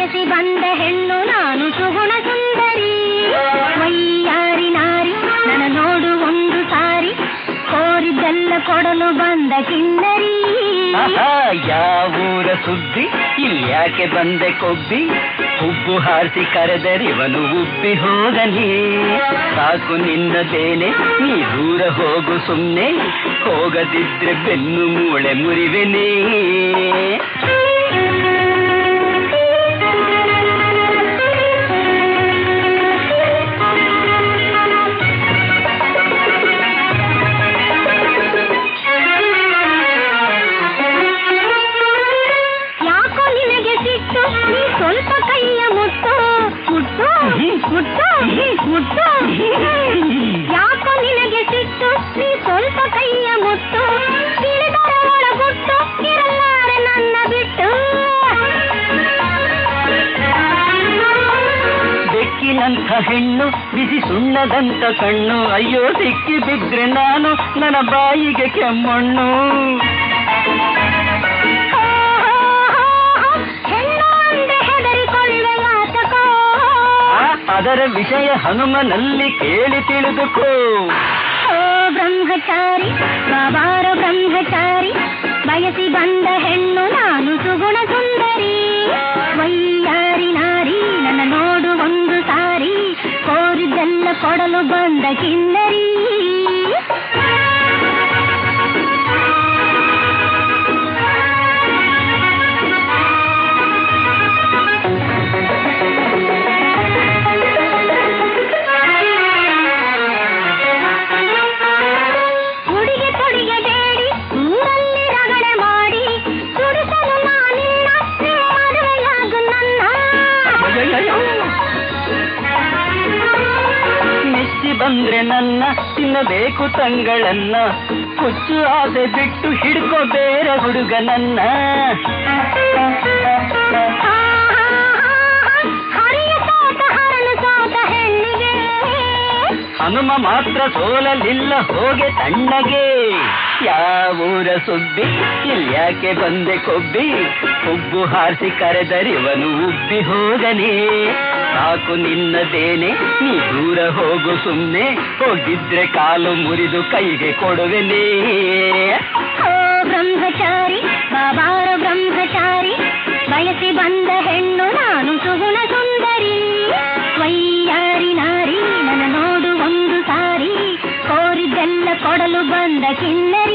ಬಯಸಿ ಬಂದ ಹೆಣ್ಣು ನಾನು ಸುಗುಣ ಸುಂದರಿ. ವೈಯಾರಿ ನಾರಿ ನನ್ನ ನೋಡು ಒಂದು ಸಾರಿ, ಕೋರಿದ್ದೆಲ್ಲ ಕೊಡಲು ಬಂದ ಕಿನ್ನರಿ. ಯಾವೂರ ಸುದ್ದಿ ಇಲ್ಯಾಕೆ ಬಂದೆ ಕೊಬ್ಬಿ, ಹುಬ್ಬು ಹಾರಿಸಿ ಕರೆದರಿವನು ಉಬ್ಬಿ ಹೋಗಲಿ. ಸಾಕು ನಿನ್ನದೇನೆ ನೀ ದೂರ ಹೋಗು ಸುಮ್ನೆ, ಹೋಗದಿದ್ರೆ ಬೆನ್ನು ಮೂಳೆ ಮುರಿವೆನೇ. ಸ್ವಲ್ಪ ಕೈಯ ಮುಟ್ಟು ಮುಟ್ಟು ಮುಟ್ಟು ಮುಟ್ಟು, ಯಾಕೋ ನಿನಗೆ ಸಿಟ್ಟು, ನೀ ಸ್ವಲ್ಪ ಕೈಯ ಮುಟ್ಟು, ತಿಳಿದರ ಒಳಗುಟ್ಟು ಇರಲಾರೆ ನನ್ನ ಬಿಟ್ಟು. ಬೆಕ್ಕಿನಂಥ ಹೆಣ್ಣು ಬಿಸಿ ಸುಣ್ಣದಂತ ಕಣ್ಣು, ಅಯ್ಯೋ ಸಿಕ್ಕಿ ಬಿದ್ರೆ ನಾನು ನನ್ನ ಬಾಯಿಗೆ ಕೆಮ್ಮಣ್ಣು. ಅದರ ವಿಷಯ ಹನುಮನಲ್ಲಿ ಕೇಳಿ ತಿಳಿದುಕೋ. ಓ ಬ್ರಹ್ಮಚಾರಿ ಬಾಬಾರ ಬ್ರಹ್ಮಚಾರಿ, ಬಯಸಿ ಬಂದ ಹೆಣ್ಣು ನಾನು ಸುಗುಣ ಸುಂದರಿ. ವೈಯಾರಿ ನಾರಿ ನನ್ನ ನೋಡು ಒಂದು ಸಾರಿ, ಕೋರಿದ್ದೆಲ್ಲ ಕೊಡಲು ಬಂದ ಕಿನ್ನರಿ. ಮೆಚ್ಚಿ ಬಂದ್ರೆ ನನ್ನ ತಿನ್ನಬೇಕು ತಂಗಳನ್ನ, ಹುಚ್ಚು ಆಸೆ ಬಿಟ್ಟು ಹಿಡ್ಕೋ ಬೇರೆ ಹುಡುಗನನ್ನ. ಹನುಮ ಮಾತ್ರ ಸೋಲಲಿಲ್ಲ ಹೋಗೆ ತಣ್ಣಗೆ. ಯಾವೂರ ಸುದ್ದಿ ಇಲ್ಯಾಕೆ ಬಂದೆ ಕೊಬ್ಬಿ, ಹುಬ್ಬು ಹಾರಿಸಿ ಕರೆದರಿವನು ಉಬ್ಬಿ ಹೋಗಲಿ. ಸಾಕು ನಿನ್ನದೇನೆ ನೀ ದೂರ ಹೋಗು ಸುಮ್ನೆ, ಹೋಗಿದ್ರೆ ಕಾಲು ಮುರಿದು ಕೈಗೆ ಕೊಡುವೆನೇ. ಓ ಬ್ರಹ್ಮಚಾರಿ ಬಾಬಾರ ಬ್ರಹ್ಮಚಾರಿ, ಬಯಸಿ ಬಂದ ಹೆಣ್ಣು ನಾನು ಸುಗುಣ ಸುಂದರಿ. ವೈಯಾರಿ ನಾರಿ ನನ್ನ ನೋಡು ಒಂದು ಸಾರಿ, ಕೋರಿದ್ದೆಲ್ಲ ಕೊಡಲು ಬಂದ ಕಿನ್ನೆ.